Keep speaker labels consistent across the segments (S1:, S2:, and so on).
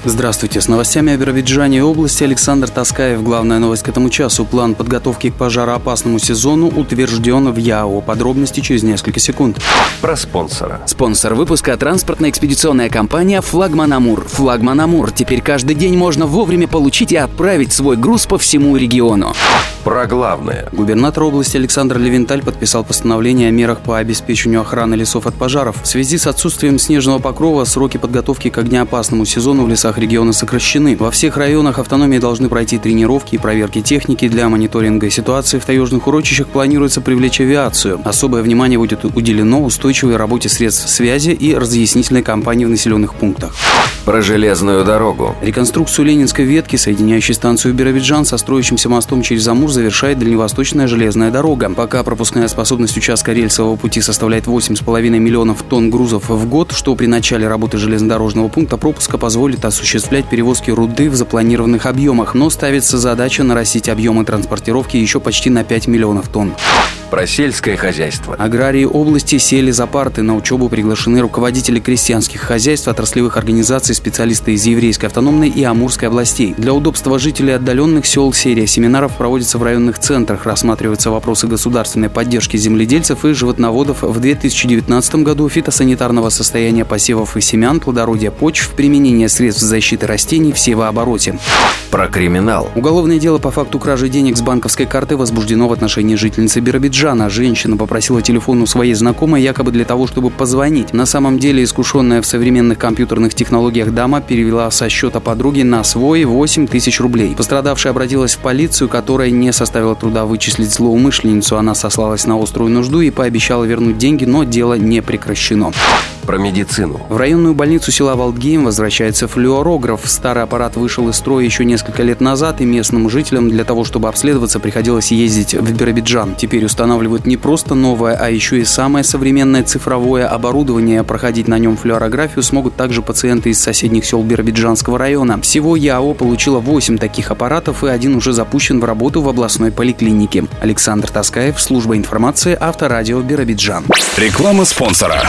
S1: Здравствуйте, с новостями о Биробиджане и области Александр Таскаев. Главная новость к этому часу. План подготовки к пожароопасному сезону утвержден в ЯО. Подробности через несколько секунд.
S2: Про спонсора.
S3: Спонсор выпуска – транспортно-экспедиционная компания «Флагман Амур». «Флагман Амур». Теперь каждый день можно вовремя получить и отправить свой груз по всему региону.
S2: Про главное.
S1: Губернатор области Александр Левенталь подписал постановление о мерах по обеспечению охраны лесов от пожаров. В связи с отсутствием снежного покрова сроки подготовки к огнеопасному сезону в лесах региона сокращены. Во всех районах автономии должны пройти тренировки и проверки техники. Для мониторинга ситуации в таежных урочищах планируется привлечь авиацию. Особое внимание будет уделено устойчивой работе средств связи и разъяснительной кампании в населенных пунктах.
S2: Про железную дорогу.
S1: Реконструкцию Ленинской ветки, соединяющей станцию Биробиджан со строящимся мостом через Амур, завершает Дальневосточная железная дорога. Пока пропускная способность участка рельсового пути составляет 8,5 миллионов тонн грузов в год, что при начале работы железнодорожного пункта пропуска позволит осуществлять перевозки руды в запланированных объемах, но ставится задача нарастить объемы транспортировки еще почти на 5 миллионов тонн.
S2: Про сельское хозяйство.
S1: Аграрии области сели за парты. На учебу приглашены руководители крестьянских хозяйств, отраслевых организаций, специалисты из Еврейской автономной и Амурской областей. Для удобства жителей отдаленных сел серия семинаров проводится в районных центрах. Рассматриваются вопросы государственной поддержки земледельцев и животноводов в 2019 году, фитосанитарного состояния посевов и семян, плодородия почв, применения средств защиты растений в севообороте.
S2: Про криминал.
S1: Уголовное дело по факту кражи денег с банковской карты возбуждено в отношении жительницы Биробиджана. Женщина попросила телефон у своей знакомой якобы для того, чтобы позвонить. На самом деле искушенная в современных компьютерных технологиях дама перевела со счета подруги на свой 8 тысяч рублей. Пострадавшая обратилась в полицию, которая не составила труда вычислить злоумышленницу. Она сослалась на острую нужду и пообещала вернуть деньги, но дело не прекращено.
S2: Про медицину.
S1: В районную больницу села Валдгейм возвращается флюорограф. Старый аппарат вышел из строя еще несколько лет назад, и местным жителям для того, чтобы обследоваться, приходилось ездить в Биробиджан. Теперь устанавливают не просто новое, а еще и самое современное цифровое оборудование. Проходить на нем флюорографию смогут также пациенты из соседних сел Биробиджанского района. Всего ЯО получила 8 таких аппаратов, и один уже запущен в работу в областной поликлинике. Александр Таскаев, служба информации, Авторадио Биробиджан.
S4: Реклама спонсора.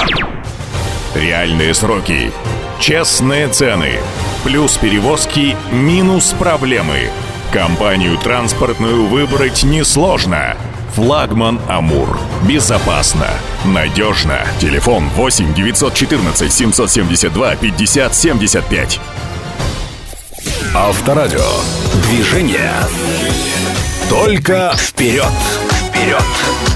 S4: Реальные сроки, честные цены, плюс перевозки, минус проблемы. Компанию транспортную выбрать несложно. Флагман Амур. Безопасно, надежно. Телефон 8 914 772 50 75. Авторадио. Движение. Только вперед. Вперед.